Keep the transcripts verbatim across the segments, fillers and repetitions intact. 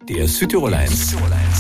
Der Südtirol eins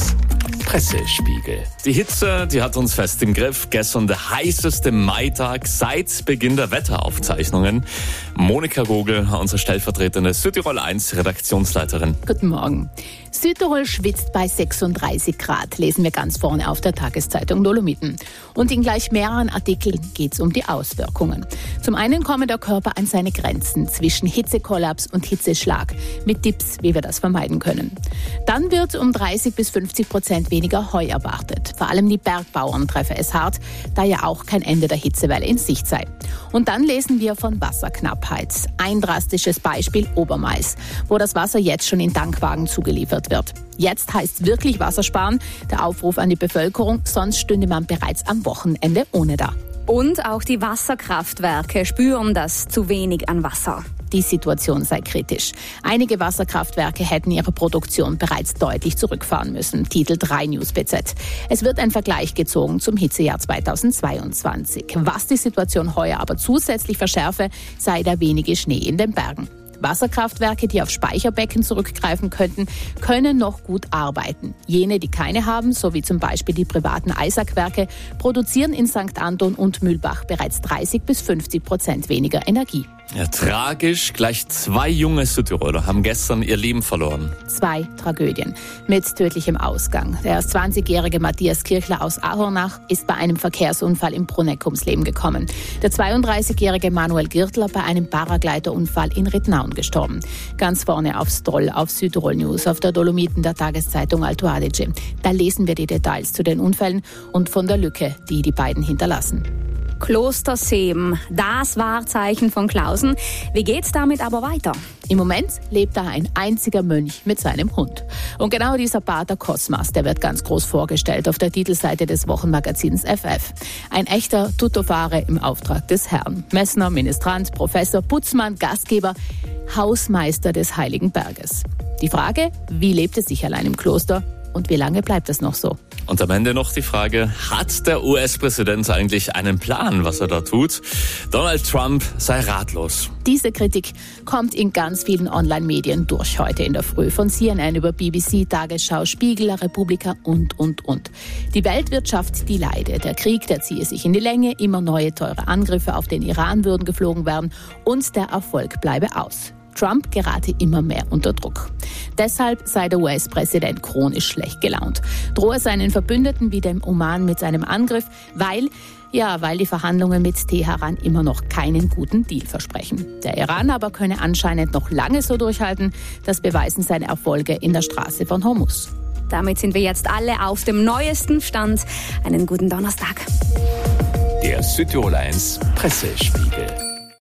Pressespiegel. Die Hitze, die hat uns fest im Griff. Gestern der heißeste Maitag seit Beginn der Wetteraufzeichnungen. Monika Gogel, unsere stellvertretende Südtirol eins Redaktionsleiterin. Guten Morgen. Südtirol schwitzt bei sechsunddreißig Grad, lesen wir ganz vorne auf der Tageszeitung Dolomiten. Und in gleich mehreren Artikeln geht es um die Auswirkungen. Zum einen kommt der Körper an seine Grenzen zwischen Hitzekollaps und Hitzeschlag mit Tipps, wie wir das vermeiden können. Dann wird um dreißig bis fünfzig Prozent weniger Heu erwartet. Vor allem die Bergbauern treffen es hart, da ja auch kein Ende der Hitzewelle in Sicht sei. Und dann lesen wir von Wasserknappheit. Ein drastisches Beispiel Obermais, wo das Wasser jetzt schon in Tankwagen zugeliefert wird. Jetzt heißt wirklich Wasser sparen, der Aufruf an die Bevölkerung, sonst stünde man bereits am Wochenende ohne da. Und auch die Wasserkraftwerke spüren das zu wenig an Wasser. Die Situation sei kritisch. Einige Wasserkraftwerke hätten ihre Produktion bereits deutlich zurückfahren müssen, titelt Rai News B Z. Es wird ein Vergleich gezogen zum Hitzejahr zweitausendzweiundzwanzig. Was die Situation heuer aber zusätzlich verschärfe, sei der wenige Schnee in den Bergen. Wasserkraftwerke, die auf Speicherbecken zurückgreifen könnten, können noch gut arbeiten. Jene, die keine haben, so wie zum Beispiel die privaten Eisackwerke, produzieren in Sankt Anton und Mühlbach bereits dreißig bis fünfzig Prozent weniger Energie. Ja, tragisch. Gleich zwei junge Südtiroler haben gestern ihr Leben verloren. Zwei Tragödien mit tödlichem Ausgang. Der erst zwanzigjährige Matthias Kirchler aus Ahornach ist bei einem Verkehrsunfall im Bruneck ums Leben gekommen. Der zweiunddreißigjährige Manuel Girtler bei einem Paragleiterunfall in Rittnaun gestorben. Ganz vorne aufs Troll auf Südtirol News auf der Dolomiten der Tageszeitung Alto Adige. Da lesen wir die Details zu den Unfällen und von der Lücke, die die beiden hinterlassen. Kloster Seem, das Wahrzeichen von Klausen. Wie geht's damit aber weiter? Im Moment lebt da ein einziger Mönch mit seinem Hund. Und genau dieser Pater Cosmas, der wird ganz groß vorgestellt auf der Titelseite des Wochenmagazins F F. Ein echter Tuttofare im Auftrag des Herrn. Messner, Ministrant, Professor, Putzmann, Gastgeber, Hausmeister des Heiligen Berges. Die Frage, wie lebt es sich allein im Kloster und wie lange bleibt es noch so? Und am Ende noch die Frage, hat der U S-Präsident eigentlich einen Plan, was er da tut? Donald Trump sei ratlos. Diese Kritik kommt in ganz vielen Online-Medien durch heute in der Früh. Von C N N über B B C, Tagesschau, Spiegel, Republika und, und, und. Die Weltwirtschaft, die leide. Der Krieg, der ziehe sich in die Länge. Immer neue teure Angriffe auf den Iran würden geflogen werden. Und der Erfolg bleibe aus. Trump gerate immer mehr unter Druck. Deshalb sei der U S-Präsident chronisch schlecht gelaunt. Drohe seinen Verbündeten wie dem Oman mit seinem Angriff, weil, ja, weil die Verhandlungen mit Teheran immer noch keinen guten Deal versprechen. Der Iran aber könne anscheinend noch lange so durchhalten. Das beweisen seine Erfolge in der Straße von Hormuz. Damit sind wir jetzt alle auf dem neuesten Stand. Einen guten Donnerstag. Der Südtirol eins Pressespiegel.